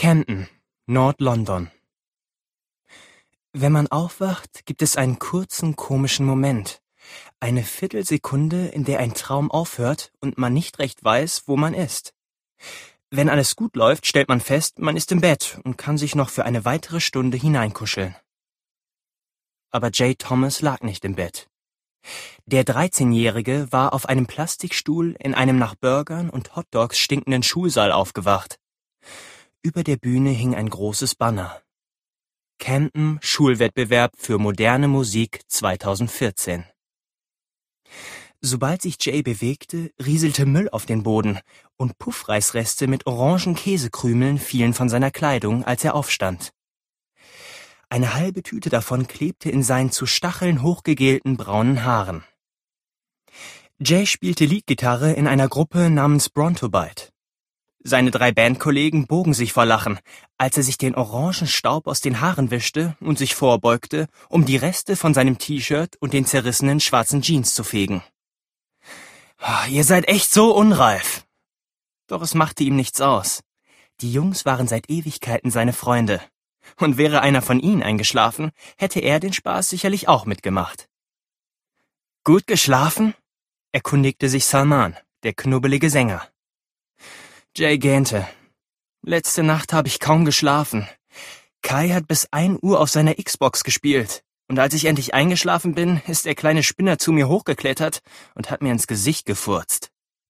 Camden, Nord-London. Wenn man aufwacht, gibt es einen kurzen, komischen Moment. Eine Viertelsekunde, in der ein Traum aufhört und man nicht recht weiß, wo man ist. Wenn alles gut läuft, stellt man fest, man ist im Bett und kann sich noch für eine weitere Stunde hineinkuscheln. Aber Jay Thomas lag nicht im Bett. Der 13-Jährige war auf einem Plastikstuhl in einem nach Burgern und Hotdogs stinkenden Schulsaal aufgewacht. Über der Bühne hing ein großes Banner. Camden Schulwettbewerb für moderne Musik 2014. Sobald sich Jay bewegte, rieselte Müll auf den Boden und Puffreisreste mit orangen Käsekrümeln fielen von seiner Kleidung, als er aufstand. Eine halbe Tüte davon klebte in seinen zu Stacheln hochgegelten braunen Haaren. Jay spielte Leadgitarre in einer Gruppe namens Brontobite. Seine 3 Bandkollegen bogen sich vor Lachen, als er sich den orangen Staub aus den Haaren wischte und sich vorbeugte, um die Reste von seinem T-Shirt und den zerrissenen schwarzen Jeans zu fegen. »Ihr seid echt so unreif!« Doch es machte ihm nichts aus. Die Jungs waren seit Ewigkeiten seine Freunde. Und wäre einer von ihnen eingeschlafen, hätte er den Spaß sicherlich auch mitgemacht. »Gut geschlafen?« erkundigte sich Salman, der knubbelige Sänger. Jay gähnte. »Letzte Nacht habe ich kaum geschlafen. Kai hat bis 1 Uhr auf seiner Xbox gespielt. Und als ich endlich eingeschlafen bin, ist der kleine Spinner zu mir hochgeklettert und hat mir ins Gesicht gefurzt.«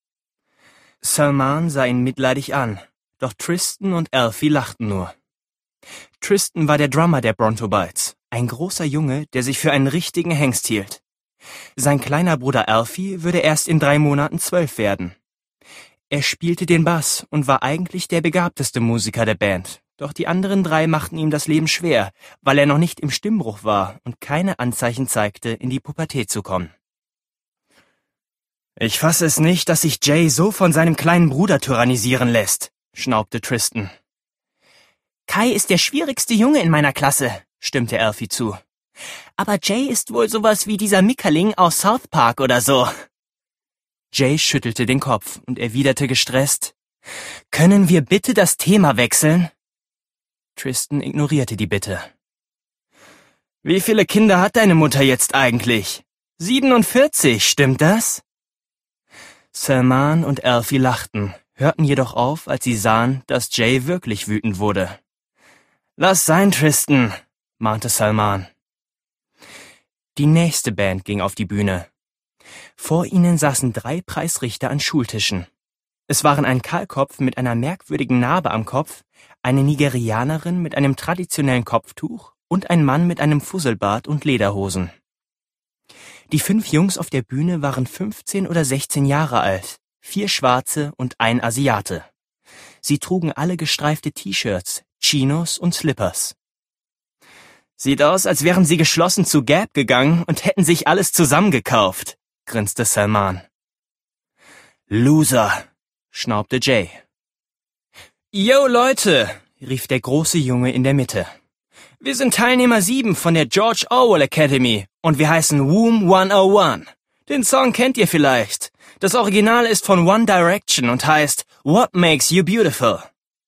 Salman sah ihn mitleidig an, doch Tristan und Alfie lachten nur. Tristan war der Drummer der Brontobites, ein großer Junge, der sich für einen richtigen Hengst hielt. Sein kleiner Bruder Alfie würde erst in 3 Monaten 12 werden. Er spielte den Bass und war eigentlich der begabteste Musiker der Band, doch die anderen 3 machten ihm das Leben schwer, weil er noch nicht im Stimmbruch war und keine Anzeichen zeigte, in die Pubertät zu kommen. »Ich fasse es nicht, dass sich Jay so von seinem kleinen Bruder tyrannisieren lässt«, schnaubte Tristan. »Kai ist der schwierigste Junge in meiner Klasse«, stimmte Alfie zu. »Aber Jay ist wohl sowas wie dieser Mickerling aus South Park oder so.« Jay schüttelte den Kopf und erwiderte gestresst, »Können wir bitte das Thema wechseln?« Tristan ignorierte die Bitte. »Wie viele Kinder hat deine Mutter jetzt eigentlich? 47, stimmt das?« Salman und Alfie lachten, hörten jedoch auf, als sie sahen, dass Jay wirklich wütend wurde. »Lass sein, Tristan«, mahnte Salman. Die nächste Band ging auf die Bühne. Vor ihnen saßen 3 Preisrichter an Schultischen. Es waren ein Kahlkopf mit einer merkwürdigen Narbe am Kopf, eine Nigerianerin mit einem traditionellen Kopftuch und ein Mann mit einem Fusselbart und Lederhosen. Die 5 Jungs auf der Bühne waren 15 oder 16 Jahre alt, 4 Schwarze und ein Asiate. Sie trugen alle gestreifte T-Shirts, Chinos und Slippers. »Sieht aus, als wären sie geschlossen zu Gap gegangen und hätten sich alles zusammengekauft«, grinste Salman. »Loser«, schnaubte Jay. »Yo, Leute«, rief der große Junge in der Mitte. »Wir sind Teilnehmer 7 von der George Orwell Academy und wir heißen Womb 101. Den Song kennt ihr vielleicht. Das Original ist von One Direction und heißt What Makes You Beautiful.«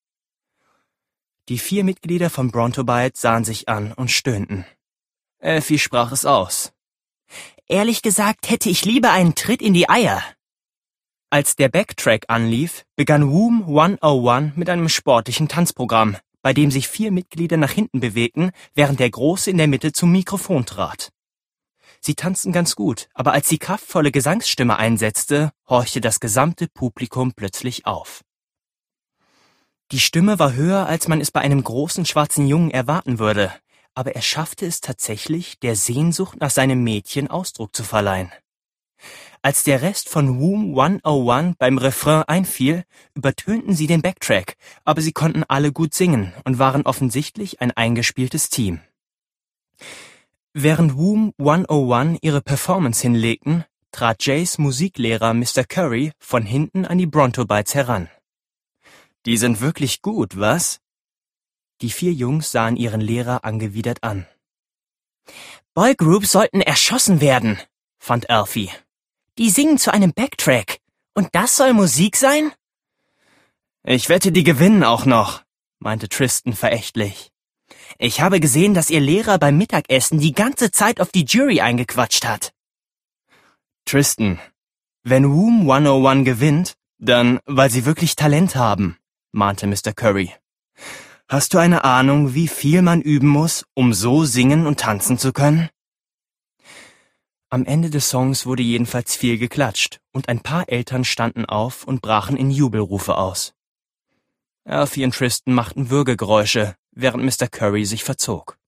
Die 4 Mitglieder von Brontobite sahen sich an und stöhnten. Alfie sprach es aus. »Ehrlich gesagt hätte ich lieber einen Tritt in die Eier.« Als der Backtrack anlief, begann Womb 101 mit einem sportlichen Tanzprogramm, bei dem sich 4 Mitglieder nach hinten bewegten, während der Große in der Mitte zum Mikrofon trat. Sie tanzten ganz gut, aber als die kraftvolle Gesangsstimme einsetzte, horchte das gesamte Publikum plötzlich auf. Die Stimme war höher, als man es bei einem großen schwarzen Jungen erwarten würde, aber er schaffte es tatsächlich, der Sehnsucht nach seinem Mädchen Ausdruck zu verleihen. Als der Rest von Womb 101 beim Refrain einfiel, übertönten sie den Backtrack, aber sie konnten alle gut singen und waren offensichtlich ein eingespieltes Team. Während Womb 101 ihre Performance hinlegten, trat Jays Musiklehrer Mr. Curry von hinten an die Brontobites heran. »Die sind wirklich gut, was?« Die 4 Jungs sahen ihren Lehrer angewidert an. »Boygroups sollten erschossen werden«, fand Alfie. »Die singen zu einem Backtrack. Und das soll Musik sein?« »Ich wette, die gewinnen auch noch«, meinte Tristan verächtlich. Ich habe gesehen, dass Ihr Lehrer beim Mittagessen die ganze Zeit auf die Jury eingequatscht hat. Tristan, wenn Womb 101 gewinnt, dann, weil sie wirklich Talent haben, mahnte Mr. Curry. Hast du eine Ahnung, wie viel man üben muss, um so singen und tanzen zu können? Am Ende des Songs wurde jedenfalls viel geklatscht und ein paar Eltern standen auf und brachen in Jubelrufe aus. Alfie und Tristan machten Würgegeräusche, während Mr. Curry sich verzog.